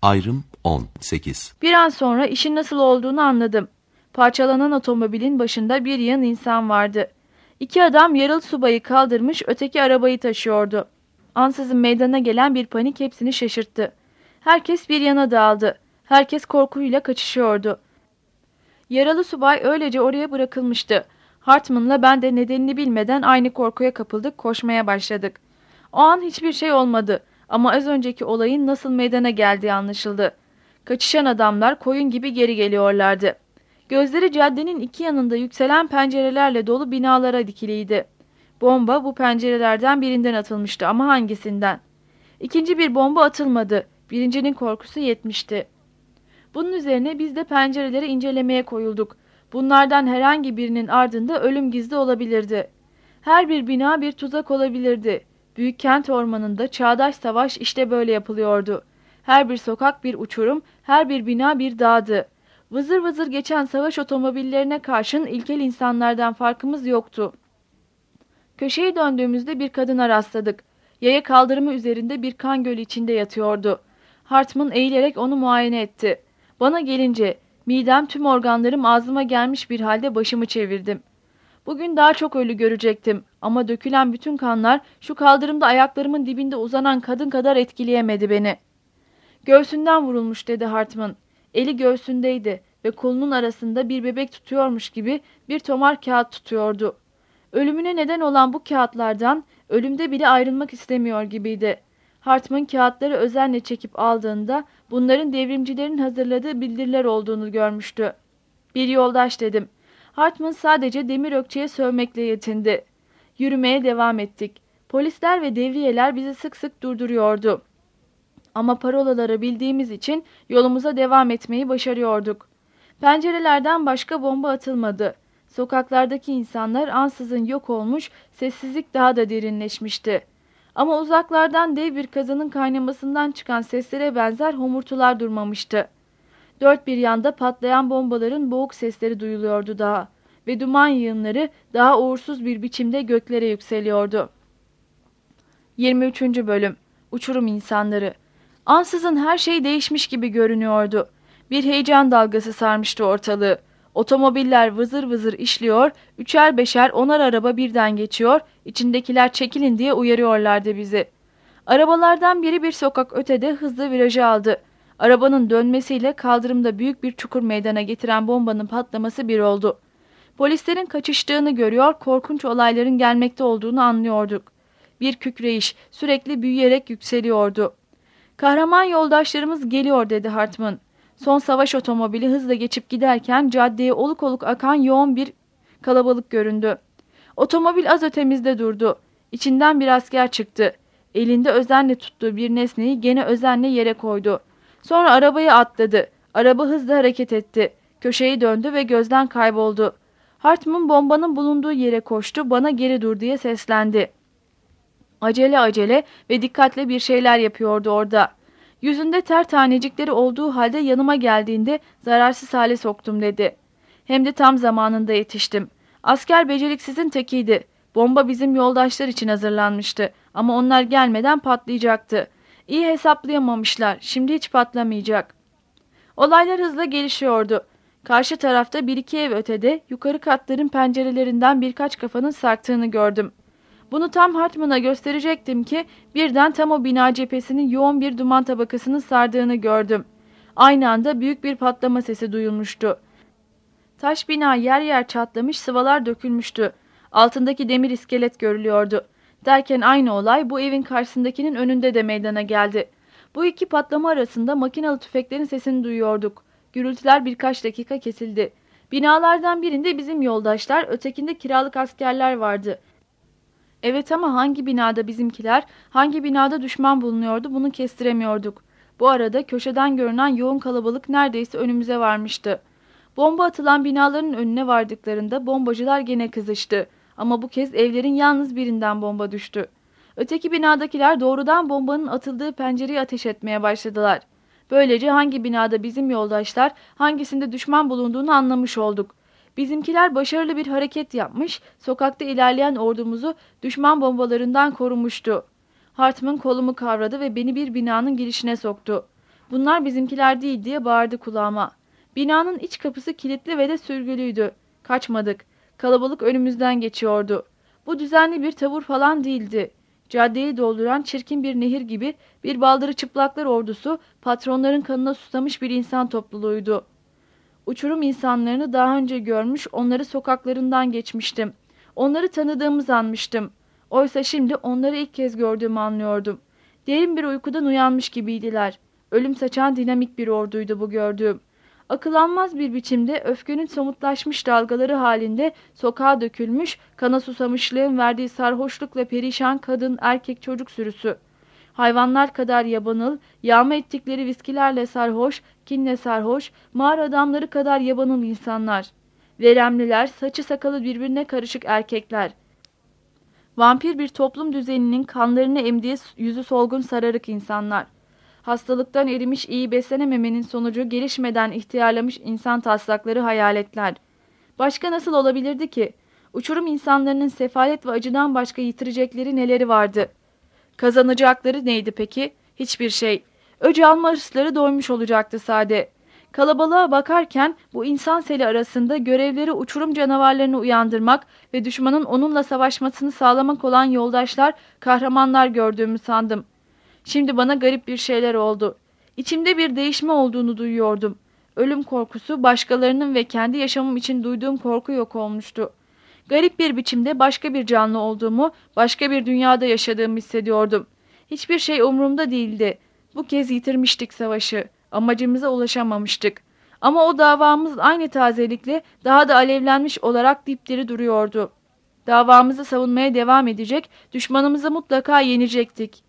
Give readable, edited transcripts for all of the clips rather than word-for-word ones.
Ayrım 18. Bir an sonra işin nasıl olduğunu anladım. Parçalanan otomobilin başında bir yığın insan vardı. İki adam yaralı subayı kaldırmış, öteki arabayı taşıyordu. Ansızın meydana gelen bir panik hepsini şaşırttı. Herkes bir yana dağıldı. Herkes korkuyla kaçışıyordu. Yaralı subay öylece oraya bırakılmıştı. Hartman'la ben de nedenini bilmeden aynı korkuya kapıldık, koşmaya başladık. O an hiçbir şey olmadı ama az önceki olayın nasıl meydana geldiği anlaşıldı. Kaçışan adamlar koyun gibi geri geliyorlardı. Gözleri caddenin iki yanında yükselen pencerelerle dolu binalara dikiliydi. Bomba bu pencerelerden birinden atılmıştı ama hangisinden? İkinci bir bomba atılmadı. Birincinin korkusu yetmişti. Bunun üzerine biz de pencereleri incelemeye koyulduk. Bunlardan herhangi birinin ardında ölüm gizli olabilirdi. Her bir bina bir tuzak olabilirdi. Büyük kent ormanında çağdaş savaş işte böyle yapılıyordu. Her bir sokak bir uçurum, her bir bina bir dağdı. Vızır vızır geçen savaş otomobillerine karşın ilkel insanlardan farkımız yoktu. Köşeyi döndüğümüzde bir kadına rastladık. Yaya kaldırımı üzerinde bir kan gölü içinde yatıyordu. Hartman eğilerek onu muayene etti. Bana gelince midem, tüm organlarım ağzıma gelmiş bir halde başımı çevirdim. Bugün daha çok ölü görecektim ama dökülen bütün kanlar şu kaldırımda ayaklarımın dibinde uzanan kadın kadar etkileyemedi beni. Göğsünden vurulmuş dedi Hartman. Eli göğsündeydi ve kolunun arasında bir bebek tutuyormuş gibi bir tomar kağıt tutuyordu. Ölümüne neden olan bu kağıtlardan ölümde bile ayrılmak istemiyor gibiydi. Hartman kağıtları özenle çekip aldığında bunların devrimcilerin hazırladığı bildiriler olduğunu görmüştü. Bir yoldaş dedim. Hartman sadece demir ökçeye sövmekle yetindi. Yürümeye devam ettik. Polisler ve devriyeler bizi sık sık durduruyordu. Ama parolaları bildiğimiz için yolumuza devam etmeyi başarıyorduk. Pencerelerden başka bomba atılmadı. Sokaklardaki insanlar ansızın yok olmuş, sessizlik daha da derinleşmişti. Ama uzaklardan dev bir kazanın kaynamasından çıkan seslere benzer homurtular durmamıştı. Dört bir yanda patlayan bombaların boğuk sesleri duyuluyordu daha ve duman yığınları daha uğursuz bir biçimde göklere yükseliyordu. 23. Bölüm. Uçurum insanları. Ansızın her şey değişmiş gibi görünüyordu. Bir heyecan dalgası sarmıştı ortalığı. Otomobiller vızır vızır işliyor, üçer beşer onar araba birden geçiyor, içindekiler çekilin diye uyarıyorlardı bizi. Arabalardan biri bir sokak ötede hızlı virajı aldı. Arabanın dönmesiyle kaldırımda büyük bir çukur meydana getiren bombanın patlaması bir oldu. Polislerin kaçıştığını görüyor, korkunç olayların gelmekte olduğunu anlıyorduk. Bir kükreyiş sürekli büyüyerek yükseliyordu. Kahraman yoldaşlarımız geliyor dedi Hartman. Son savaş otomobili hızla geçip giderken caddeye oluk oluk akan yoğun bir kalabalık göründü. Otomobil az ötemizde durdu. İçinden bir asker çıktı. Elinde özenle tuttuğu bir nesneyi gene özenle yere koydu. Sonra arabaya atladı. Araba hızla hareket etti. Köşeyi döndü ve gözden kayboldu. Hartman bombanın bulunduğu yere koştu, bana geri dur diye seslendi. Acele acele ve dikkatle bir şeyler yapıyordu orada. Yüzünde ter tanecikleri olduğu halde yanıma geldiğinde zararsız hale soktum dedi. Hem de tam zamanında yetiştim. Asker beceriksizin tekiydi. Bomba bizim yoldaşlar için hazırlanmıştı ama onlar gelmeden patlayacaktı. İyi hesaplayamamışlar. Şimdi hiç patlamayacak. Olaylar hızla gelişiyordu. Karşı tarafta bir iki ev ötede yukarı katların pencerelerinden birkaç kafanın sarktığını gördüm. Bunu tam Hartman'a gösterecektim ki birden tam o bina cephesinin yoğun bir duman tabakasının sardığını gördüm. Aynı anda büyük bir patlama sesi duyulmuştu. Taş bina yer yer çatlamış, sıvalar dökülmüştü. Altındaki demir iskelet görülüyordu. Derken aynı olay bu evin karşısındakinin önünde de meydana geldi. Bu iki patlama arasında makinalı tüfeklerin sesini duyuyorduk. Gürültüler birkaç dakika kesildi. Binalardan birinde bizim yoldaşlar, ötekinde kiralık askerler vardı. Evet ama hangi binada bizimkiler, hangi binada düşman bulunuyordu bunu kestiremiyorduk. Bu arada köşeden görünen yoğun kalabalık neredeyse önümüze varmıştı. Bomba atılan binaların önüne vardıklarında bombacılar gene kızıştı. Ama bu kez evlerin yalnız birinden bomba düştü. Öteki binadakiler doğrudan bombanın atıldığı pencereye ateş etmeye başladılar. Böylece hangi binada bizim yoldaşlar, hangisinde düşman bulunduğunu anlamış olduk. Bizimkiler başarılı bir hareket yapmış, sokakta ilerleyen ordumuzu düşman bombalarından korumuştu. Hartman kolumu kavradı ve beni bir binanın girişine soktu. "Bunlar bizimkiler değil" diye bağırdı kulağıma. Binanın iç kapısı kilitli ve de sürgülüydü. Kaçmadık. Kalabalık önümüzden geçiyordu. Bu düzenli bir tavır falan değildi. Caddeyi dolduran çirkin bir nehir gibi bir baldırı çıplaklar ordusu, patronların kanına susamış bir insan topluluğuydu. Uçurum insanlarını daha önce görmüş, onları sokaklarından geçmiştim. Onları tanıdığımı sanmıştım. Oysa şimdi onları ilk kez gördüğümü anlıyordum. Derin bir uykudan uyanmış gibiydiler. Ölüm saçan dinamik bir orduydu bu gördüğüm. Akıl almaz bir biçimde öfkenin somutlaşmış dalgaları halinde sokağa dökülmüş, kana susamışlığın verdiği sarhoşlukla perişan kadın, erkek, çocuk sürüsü. Hayvanlar kadar yabanıl, yağma ettikleri viskilerle sarhoş, kinle sarhoş, mağara adamları kadar yabanıl insanlar. Veremliler, saçı sakalı birbirine karışık erkekler. Vampir bir toplum düzeninin kanlarını emdiği yüzü solgun sararık insanlar. Hastalıktan erimiş iyi beslenememenin sonucu gelişmeden ihtiyarlamış insan taslakları hayaletler. Başka nasıl olabilirdi ki? Uçurum insanlarının sefalet ve acıdan başka yitirecekleri neleri vardı? Kazanacakları neydi peki? Hiçbir şey. Öc alma hırsları doymuş olacaktı sade. Kalabalığa bakarken bu insan seli arasında görevleri uçurum canavarlarını uyandırmak ve düşmanın onunla savaşmasını sağlamak olan yoldaşlar, kahramanlar gördüğümü sandım. Şimdi bana garip bir şeyler oldu. İçimde bir değişme olduğunu duyuyordum. Ölüm korkusu, başkalarının ve kendi yaşamım için duyduğum korku yok olmuştu. Garip bir biçimde başka bir canlı olduğumu, başka bir dünyada yaşadığımı hissediyordum. Hiçbir şey umurumda değildi. Bu kez yitirmiştik savaşı. Amacımıza ulaşamamıştık. Ama o davamız aynı tazelikle daha da alevlenmiş olarak dipdiri duruyordu. Davamızı savunmaya devam edecek, düşmanımızı mutlaka yenecektik.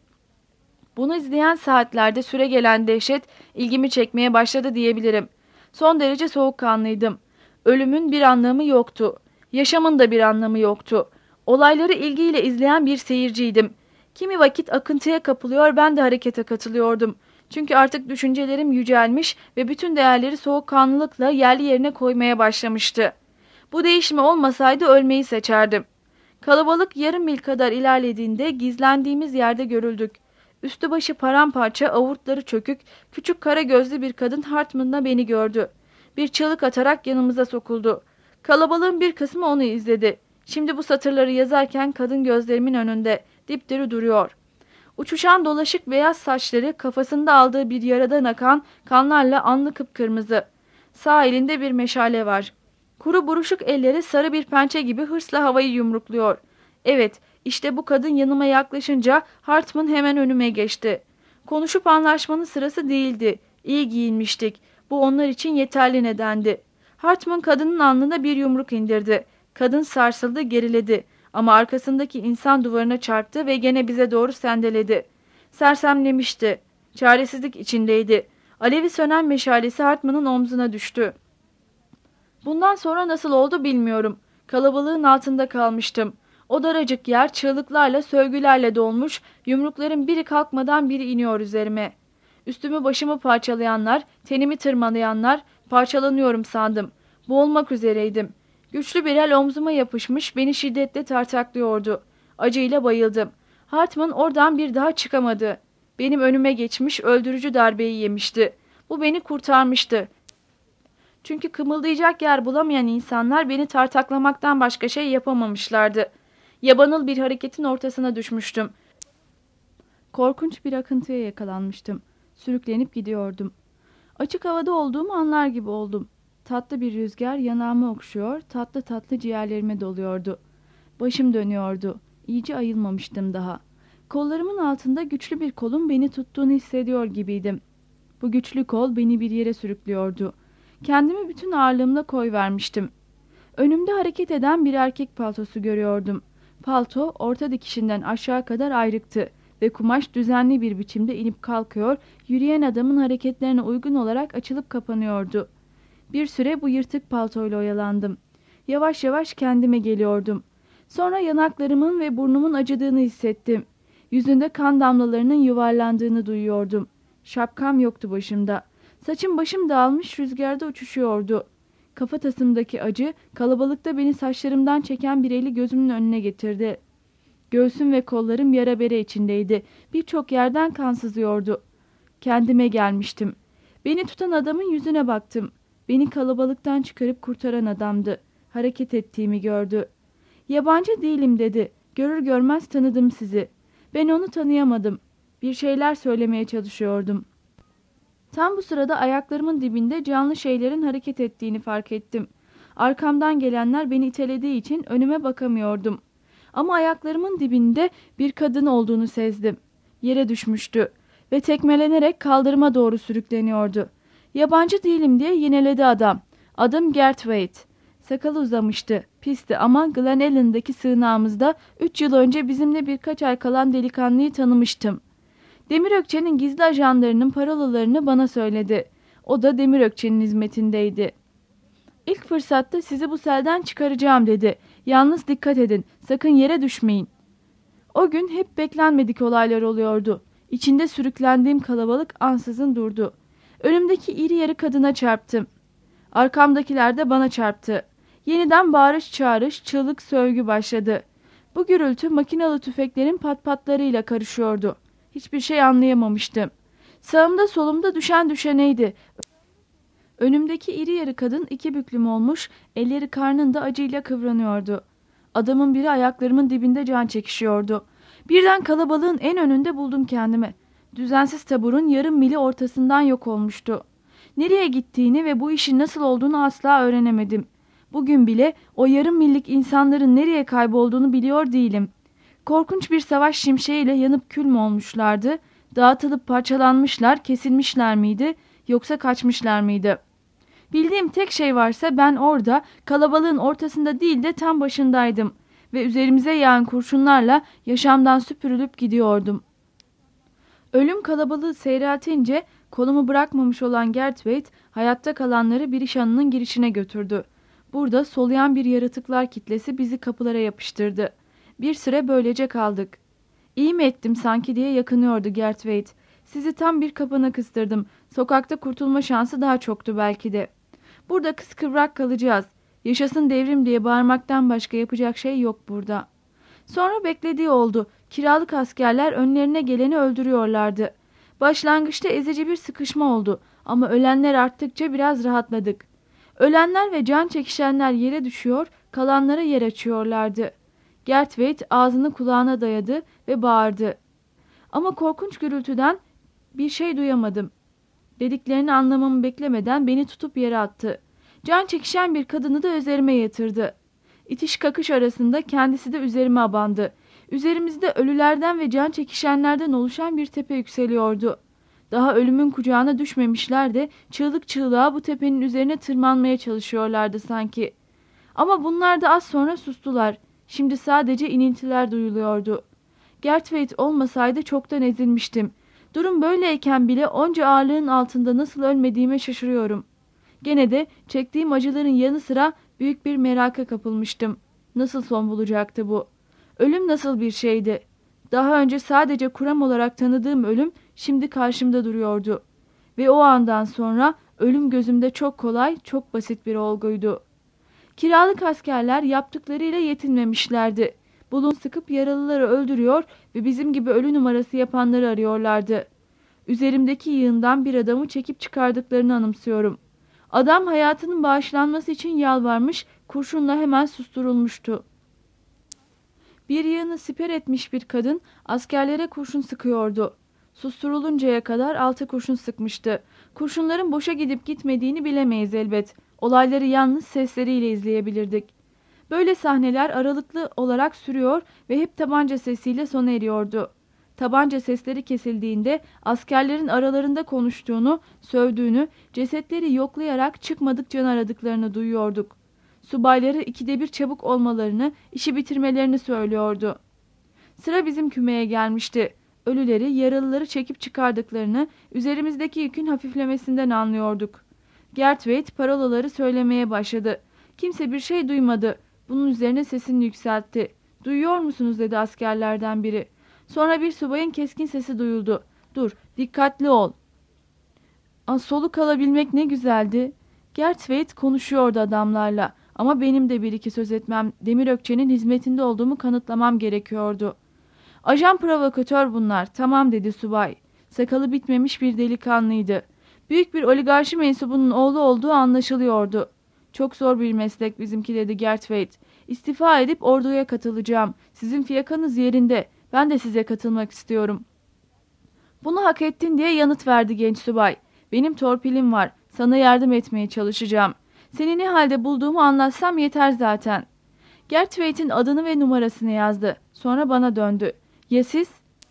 Bunu izleyen saatlerde süregelen dehşet ilgimi çekmeye başladı diyebilirim. Son derece soğukkanlıydım. Ölümün bir anlamı yoktu. Yaşamın da bir anlamı yoktu. Olayları ilgiyle izleyen bir seyirciydim. Kimi vakit akıntıya kapılıyor, ben de harekete katılıyordum. Çünkü artık düşüncelerim yücelmiş ve bütün değerleri soğukkanlılıkla yerli yerine koymaya başlamıştı. Bu değişme olmasaydı ölmeyi seçerdim. Kalabalık yarım mil kadar ilerlediğinde gizlendiğimiz yerde görüldük. Üstü başı paramparça, avurtları çökük, küçük kara gözlü bir kadın Hartman'la beni gördü. Bir çığlık atarak yanımıza sokuldu. Kalabalığın bir kısmı onu izledi. Şimdi bu satırları yazarken kadın gözlerimin önünde, dipdiri duruyor. Uçuşan dolaşık beyaz saçları, kafasında aldığı bir yaradan akan kanlarla alnı kıpkırmızı. Sağ elinde bir meşale var. Kuru buruşuk elleri sarı bir pençe gibi hırsla havayı yumrukluyor. Evet, işte bu kadın yanıma yaklaşınca Hartman hemen önüme geçti. Konuşup anlaşmanın sırası değildi. İyi giyinmiştik. Bu onlar için yeterli nedendi. Hartman kadının alnına bir yumruk indirdi. Kadın sarsıldı, geriledi. Ama arkasındaki insan duvarına çarptı ve gene bize doğru sendeledi. Sersemlemişti. Çaresizlik içindeydi. Alevi sönen meşalesi Hartman'ın omzuna düştü. Bundan sonra nasıl oldu bilmiyorum. Kalabalığın altında kalmıştım. O daracık yer çığlıklarla, sövgülerle dolmuş, yumrukların biri kalkmadan biri iniyor üzerime. Üstümü başımı parçalayanlar, tenimi tırmalayanlar, parçalanıyorum sandım. Boğulmak üzereydim. Güçlü bir el omzuma yapışmış, beni şiddetle tartaklıyordu. Acıyla bayıldım. Hartman oradan bir daha çıkamadı. Benim önüme geçmiş, öldürücü darbeyi yemişti. Bu beni kurtarmıştı. Çünkü kımıldayacak yer bulamayan insanlar beni tartaklamaktan başka şey yapamamışlardı. Yabanıl bir hareketin ortasına düşmüştüm. Korkunç bir akıntıya yakalanmıştım. Sürüklenip gidiyordum. Açık havada olduğumu anlar gibi oldum. Tatlı bir rüzgar yanağımı okşuyor, tatlı tatlı ciğerlerime doluyordu. Başım dönüyordu. İyice ayılmamıştım daha. Kollarımın altında güçlü bir kolun beni tuttuğunu hissediyor gibiydim. Bu güçlü kol beni bir yere sürüklüyordu. Kendimi bütün ağırlığımla koyvermiştim. Önümde hareket eden bir erkek paltosu görüyordum. Palto orta dikişinden aşağı kadar ayrıktı ve kumaş düzenli bir biçimde inip kalkıyor, yürüyen adamın hareketlerine uygun olarak açılıp kapanıyordu. Bir süre bu yırtık paltoyla oyalandım. Yavaş yavaş kendime geliyordum. Sonra yanaklarımın ve burnumun acıdığını hissettim. Yüzünde kan damlalarının yuvarlandığını duyuyordum. Şapkam yoktu başımda. Saçım başım dağılmış rüzgarda uçuşuyordu. Kafatasımdaki acı kalabalıkta beni saçlarımdan çeken bir eli gözümün önüne getirdi. Göğsüm ve kollarım yara bere içindeydi. Birçok yerden kan sızıyordu. Kendime gelmiştim. Beni tutan adamın yüzüne baktım. Beni kalabalıktan çıkarıp kurtaran adamdı. Hareket ettiğimi gördü. Yabancı değilim dedi. Görür görmez tanıdım sizi. Ben onu tanıyamadım. Bir şeyler söylemeye çalışıyordum. Tam bu sırada ayaklarımın dibinde canlı şeylerin hareket ettiğini fark ettim. Arkamdan gelenler beni itelediği için önüme bakamıyordum. Ama ayaklarımın dibinde bir kadın olduğunu sezdim. Yere düşmüştü ve tekmelenerek kaldırıma doğru sürükleniyordu. Yabancı değilim diye yineledi adam. Adım Gert Waite. Sakalı uzamıştı, pisti ama Glen Ellen'daki sığınağımızda 3 yıl önce bizimle birkaç ay kalan delikanlıyı tanımıştım. Demirökçe'nin gizli ajanlarının parolalarını bana söyledi. O da Demirökçe'nin hizmetindeydi. İlk fırsatta sizi bu selden çıkaracağım dedi. Yalnız dikkat edin, sakın yere düşmeyin. O gün hep beklenmedik olaylar oluyordu. İçinde sürüklendiğim kalabalık ansızın durdu. Önümdeki iri yarı kadına çarptım. Arkamdakiler de bana çarptı. Yeniden bağırış çağırış, çığlık sövgü başladı. Bu gürültü makinalı tüfeklerin patpatlarıyla karışıyordu. Hiçbir şey anlayamamıştım. Sağımda solumda düşen düşeneydi. Önümdeki iri yarı kadın iki büklüm olmuş, elleri karnında acıyla kıvranıyordu. Adamın biri ayaklarımın dibinde can çekişiyordu. Birden kalabalığın en önünde buldum kendimi. Düzensiz taburun yarım mili ortasından yok olmuştu. Nereye gittiğini ve bu işin nasıl olduğunu asla öğrenemedim. Bugün bile o yarım millik insanların nereye kaybolduğunu biliyor değilim. Korkunç bir savaş şimşeğiyle yanıp kül mü olmuşlardı? Dağıtılıp parçalanmışlar, kesilmişler miydi? Yoksa kaçmışlar mıydı? Bildiğim tek şey varsa ben orada, kalabalığın ortasında değil de tam başındaydım ve üzerimize yağan kurşunlarla yaşamdan süpürülüp gidiyordum. Ölüm kalabalığı seyreltince kolumu bırakmamış olan Gert Waite hayatta kalanları bir işhanının girişine götürdü. Burada soluyan bir yaratıklar kitlesi bizi kapılara yapıştırdı. Bir süre böylece kaldık. İyi mi ettim sanki diye yakınıyordu Gert Waite. Sizi tam bir kapana kıstırdım. Sokakta kurtulma şansı daha çoktu belki de. Burada kıskıvrak kalacağız. Yaşasın devrim diye bağırmaktan başka yapacak şey yok burada. Sonra beklediği oldu. Kiralık askerler önlerine geleni öldürüyorlardı. Başlangıçta ezici bir sıkışma oldu ama ölenler arttıkça biraz rahatladık. Ölenler ve can çekişenler yere düşüyor, kalanlara yer açıyorlardı. Gert Waite ağzını kulağına dayadı ve bağırdı. Ama korkunç gürültüden bir şey duyamadım. Dediklerini anlamamı beklemeden beni tutup yere attı. Can çekişen bir kadını da üzerime yatırdı. İtiş kakış arasında kendisi de üzerime abandı. Üzerimizde ölülerden ve can çekişenlerden oluşan bir tepe yükseliyordu. Daha ölümün kucağına düşmemişler de çığlık çığlığa bu tepenin üzerine tırmanmaya çalışıyorlardı sanki. Ama bunlar da az sonra sustular. Şimdi sadece iniltiler duyuluyordu. Gert Waite olmasaydı çoktan ezilmiştim. Durum böyleyken bile onca ağırlığın altında nasıl ölmediğime şaşırıyorum. Gene de çektiğim acıların yanı sıra büyük bir meraka kapılmıştım. Nasıl son bulacaktı bu? Ölüm nasıl bir şeydi? Daha önce sadece kuram olarak tanıdığım ölüm şimdi karşımda duruyordu. Ve o andan sonra ölüm gözümde çok kolay, çok basit bir olguydu. Kiralık askerler yaptıklarıyla yetinmemişlerdi. Bulun sıkıp yaralıları öldürüyor ve bizim gibi ölü numarası yapanları arıyorlardı. Üzerimdeki yığından bir adamı çekip çıkardıklarını anımsıyorum. Adam hayatının bağışlanması için yalvarmış, kurşunla hemen susturulmuştu. Bir yığını siper etmiş bir kadın askerlere kurşun sıkıyordu. Susturuluncaya kadar 6 kurşun sıkmıştı. Kurşunların boşa gidip gitmediğini bilemeyiz elbet. Olayları yalnız sesleriyle izleyebilirdik. Böyle sahneler aralıklı olarak sürüyor ve hep tabanca sesiyle sona eriyordu. Tabanca sesleri kesildiğinde askerlerin aralarında konuştuğunu, sövdüğünü, cesetleri yoklayarak çıkmadık can aradıklarını duyuyorduk. Subayları 2'de 1 çabuk olmalarını, işi bitirmelerini söylüyordu. Sıra bizim kümeye gelmişti. Ölüleri, yaralıları çekip çıkardıklarını, üzerimizdeki yükün hafiflemesinden anlıyorduk. Gert Waite parolaları söylemeye başladı. Kimse bir şey duymadı. Bunun üzerine sesini yükseltti. "Duyuyor musunuz?" dedi askerlerden biri. Sonra bir subayın keskin sesi duyuldu. "Dur, dikkatli ol." Soluk alabilmek ne güzeldi. Gert Waite konuşuyordu adamlarla. Ama benim de bir iki söz etmem, Demirökçe'nin hizmetinde olduğumu kanıtlamam gerekiyordu. "Ajan provokatör bunlar, tamam," dedi subay. Sakalı bitmemiş bir delikanlıydı. Büyük bir oligarşi mensubunun oğlu olduğu anlaşılıyordu. Çok zor bir meslek bizimki dedi Gertweit. İstifa edip orduya katılacağım. Sizin fiyakanız yerinde. Ben de size katılmak istiyorum. Bunu hak ettin diye yanıt verdi genç subay. Benim torpilim var. Sana yardım etmeye çalışacağım. Seni ne halde bulduğumu anlatsam yeter zaten. Gertweit'in adını ve numarasını yazdı. Sonra bana döndü. Ya siz?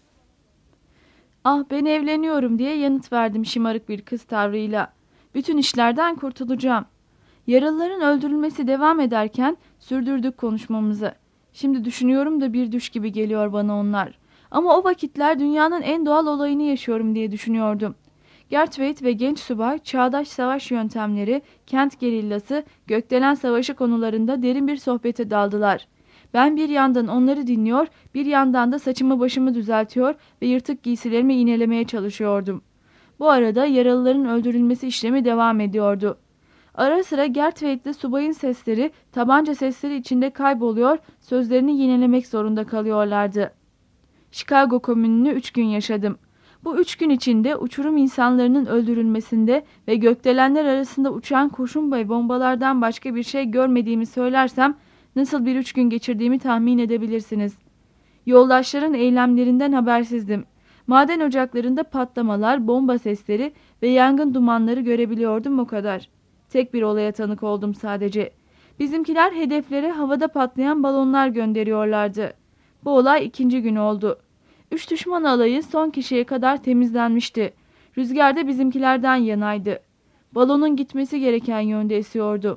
Ah, ben evleniyorum diye yanıt verdim şımarık bir kız tavrıyla. Bütün işlerden kurtulacağım. Yaralıların öldürülmesi devam ederken sürdürdük konuşmamızı. Şimdi düşünüyorum da bir düş gibi geliyor bana onlar. Ama o vakitler dünyanın en doğal olayını yaşıyorum diye düşünüyordum. Gertweit ve genç subay çağdaş savaş yöntemleri, kent gerillası, gökdelen savaşı konularında derin bir sohbete daldılar. Ben bir yandan onları dinliyor, bir yandan da saçımı başımı düzeltiyor ve yırtık giysilerimi iğnelemeye çalışıyordum. Bu arada yaralıların öldürülmesi işlemi devam ediyordu. Ara sıra Gertweit'le subayın sesleri, tabanca sesleri içinde kayboluyor, sözlerini yinelemek zorunda kalıyorlardı. Chicago komününü 3 gün yaşadım. Bu 3 gün içinde uçurum insanlarının öldürülmesinde ve gökdelenler arasında uçan kurşun ve bombalardan başka bir şey görmediğimi söylersem nasıl bir 3 gün geçirdiğimi tahmin edebilirsiniz. Yoldaşların eylemlerinden habersizdim. Maden ocaklarında patlamalar, bomba sesleri ve yangın dumanları görebiliyordum o kadar. Tek bir olaya tanık oldum sadece. Bizimkiler hedeflere havada patlayan balonlar gönderiyorlardı. Bu olay 2. gün oldu. 3 düşman alayı son kişiye kadar temizlenmişti. Rüzgar da bizimkilerden yanaydı. Balonun gitmesi gereken yönde esiyordu.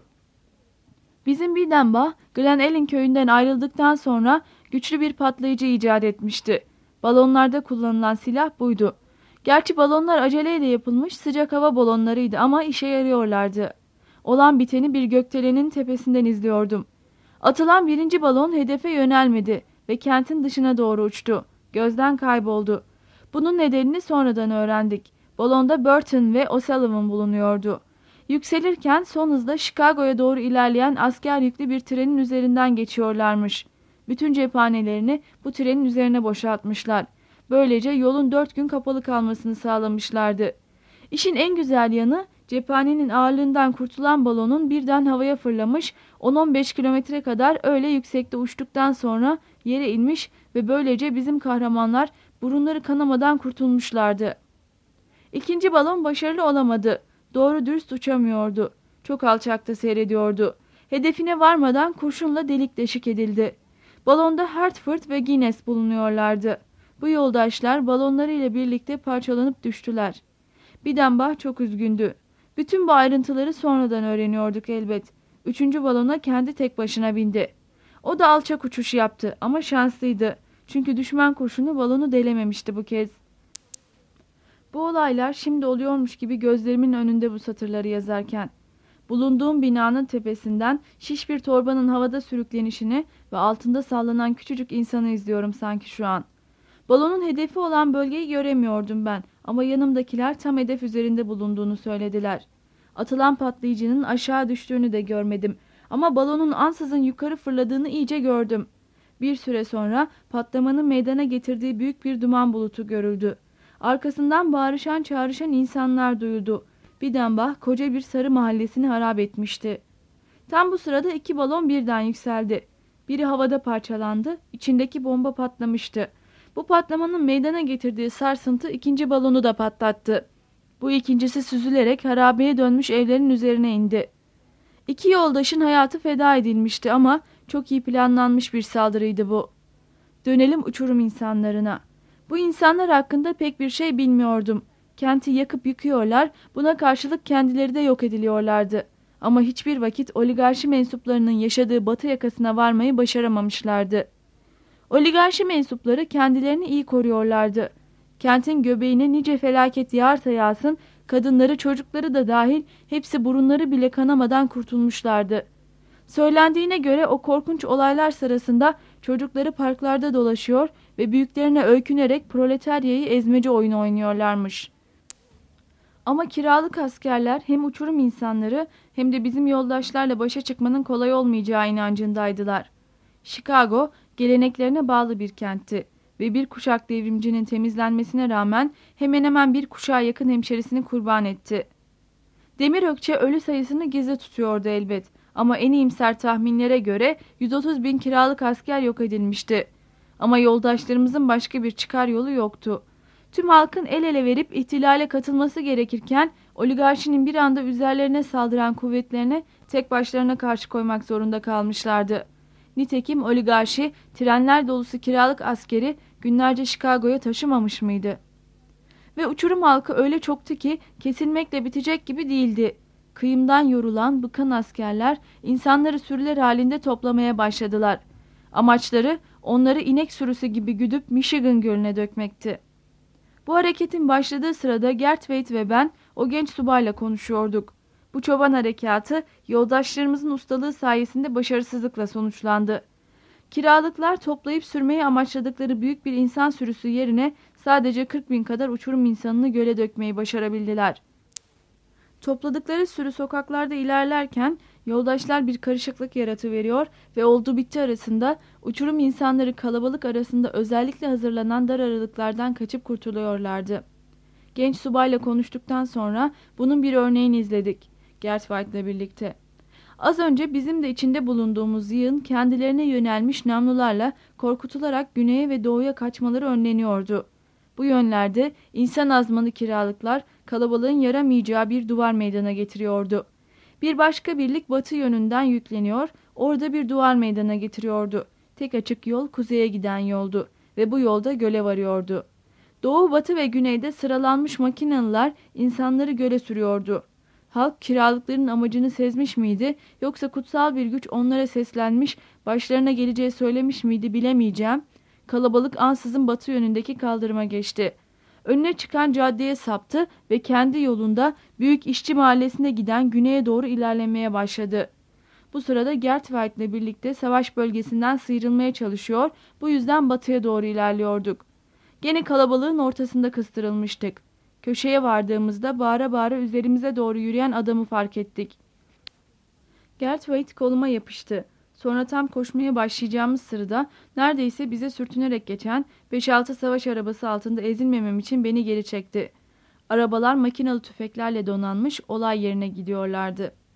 Bizim Bidenbach, Glen Ellen köyünden ayrıldıktan sonra güçlü bir patlayıcı icat etmişti. Balonlarda kullanılan silah buydu. Gerçi balonlar aceleyle yapılmış sıcak hava balonlarıydı ama işe yarıyorlardı. Olan biteni bir gökdelenin tepesinden izliyordum. Atılan 1. balon hedefe yönelmedi ve kentin dışına doğru uçtu. Gözden kayboldu. Bunun nedenini sonradan öğrendik. Balonda Burton ve O'Sullivan bulunuyordu. Yükselirken son hızla Chicago'ya doğru ilerleyen asker yüklü bir trenin üzerinden geçiyorlarmış. Bütün cephanelerini bu trenin üzerine boşaltmışlar. Böylece yolun 4 gün kapalı kalmasını sağlamışlardı. İşin en güzel yanı cephanenin ağırlığından kurtulan balonun birden havaya fırlamış, 10-15 kilometre kadar öyle yüksekte uçtuktan sonra yere inmiş ve böylece bizim kahramanlar burunları kanamadan kurtulmuşlardı. 2. balon başarılı olamadı. Doğru dürüst uçamıyordu. Çok alçakta seyrediyordu. Hedefine varmadan kurşunla delik deşik edildi. Balonda Hartford ve Guinness bulunuyorlardı. Bu yoldaşlar balonlarıyla birlikte parçalanıp düştüler. Bidenbach çok üzgündü. Bütün bu ayrıntıları sonradan öğreniyorduk elbet. 3. balona kendi tek başına bindi. O da alçak uçuş yaptı ama şanslıydı. Çünkü düşman kurşunu balonu delememişti bu kez. Bu olaylar şimdi oluyormuş gibi gözlerimin önünde bu satırları yazarken. Bulunduğum binanın tepesinden şiş bir torbanın havada sürüklenişini ve altında sallanan küçücük insanı izliyorum sanki şu an. Balonun hedefi olan bölgeyi göremiyordum ben ama yanımdakiler tam hedef üzerinde bulunduğunu söylediler. Atılan patlayıcının aşağı düştüğünü de görmedim ama balonun ansızın yukarı fırladığını iyice gördüm. Bir süre sonra patlamanın meydana getirdiği büyük bir duman bulutu görüldü. Arkasından bağırışan çağrışan insanlar duyuldu. Bidenbach koca bir sarı mahallesini harap etmişti. Tam bu sırada 2 balon birden yükseldi. Biri havada parçalandı, içindeki bomba patlamıştı. Bu patlamanın meydana getirdiği sarsıntı 2. balonu da patlattı. Bu ikincisi süzülerek harabeye dönmüş evlerin üzerine indi. 2 yoldaşın hayatı feda edilmişti ama çok iyi planlanmış bir saldırıydı bu. Dönelim uçurum insanlarına. Bu insanlar hakkında pek bir şey bilmiyordum. Kenti yakıp yıkıyorlar, buna karşılık kendileri de yok ediliyorlardı. Ama hiçbir vakit oligarşi mensuplarının yaşadığı batı yakasına varmayı başaramamışlardı. Oligarşi mensupları kendilerini iyi koruyorlardı. Kentin göbeğine nice felaket yağarsa yağsın, kadınları çocukları da dahil hepsi burunları bile kanamadan kurtulmuşlardı. Söylendiğine göre o korkunç olaylar sırasında çocukları parklarda dolaşıyor ve büyüklerine öykünerek proletaryayı ezmece oyunu oynuyorlarmış. Ama kiralık askerler hem uçurum insanları hem de bizim yoldaşlarla başa çıkmanın kolay olmayacağı inancındaydılar. Chicago geleneklerine bağlı bir kentti. ve bir kuşak devrimcinin temizlenmesine rağmen hemen hemen bir kuşağa yakın hemşerisini kurban etti. Demir Ökçe ölü sayısını gizli tutuyordu elbet ama en iyimser tahminlere göre 130 bin kiralık asker yok edilmişti. Ama yoldaşlarımızın başka bir çıkar yolu yoktu. Tüm halkın el ele verip ihtilale katılması gerekirken oligarşinin bir anda üzerlerine saldıran kuvvetlerine tek başlarına karşı koymak zorunda kalmışlardı. Nitekim oligarşi trenler dolusu kiralık askeri günlerce Chicago'ya taşımamış mıydı? Ve uçurum halkı öyle çoktu ki kesilmekle bitecek gibi değildi. Kıyımdan yorulan bıkan askerler insanları sürüler halinde toplamaya başladılar. Amaçları onları inek sürüsü gibi güdüp Michigan Gölü'ne dökmekti. Bu hareketin başladığı sırada Gertweit ve ben o genç subayla konuşuyorduk. Bu çoban harekatı yoldaşlarımızın ustalığı sayesinde başarısızlıkla sonuçlandı. Kiralıklar toplayıp sürmeyi amaçladıkları büyük bir insan sürüsü yerine sadece 40 bin kadar uçurum insanını göle dökmeyi başarabildiler. Topladıkları sürü sokaklarda ilerlerken yoldaşlar bir karışıklık yaratıveriyor ve oldu bitti arasında uçurum insanları kalabalık arasında özellikle hazırlanan dar aralıklardan kaçıp kurtuluyorlardı. Genç subayla konuştuktan sonra bunun bir örneğini izledik Gertweit'le birlikte. Az önce bizim de içinde bulunduğumuz yığın kendilerine yönelmiş namlularla korkutularak güneye ve doğuya kaçmaları önleniyordu. Bu yönlerde insan azmanı kiralıklar kalabalığın yaramayacağı bir duvar meydana getiriyordu. Bir başka birlik batı yönünden yükleniyor, orada bir duvar meydana getiriyordu. Tek açık yol kuzeye giden yoldu ve bu yolda göle varıyordu. Doğu, batı ve güneyde sıralanmış makinalılar insanları göle sürüyordu. Halk kiralıkların amacını sezmiş miydi yoksa kutsal bir güç onlara seslenmiş, başlarına geleceği söylemiş miydi bilemeyeceğim. Kalabalık ansızın batı yönündeki kaldırıma geçti. Önüne çıkan caddeye saptı ve kendi yolunda Büyük İşçi Mahallesi'ne giden güneye doğru ilerlemeye başladı. Bu sırada Gertweit'le birlikte savaş bölgesinden sıyrılmaya çalışıyor, bu yüzden batıya doğru ilerliyorduk. Gene kalabalığın ortasında kıstırılmıştık. Köşeye vardığımızda bağıra bağıra üzerimize doğru yürüyen adamı fark ettik. Gertweit koluma yapıştı. Sonra tam koşmaya başlayacağımız sırada neredeyse bize sürtünerek geçen 5-6 savaş arabası altında ezilmemem için beni geri çekti. Arabalar makinalı tüfeklerle donanmış olay yerine gidiyorlardı.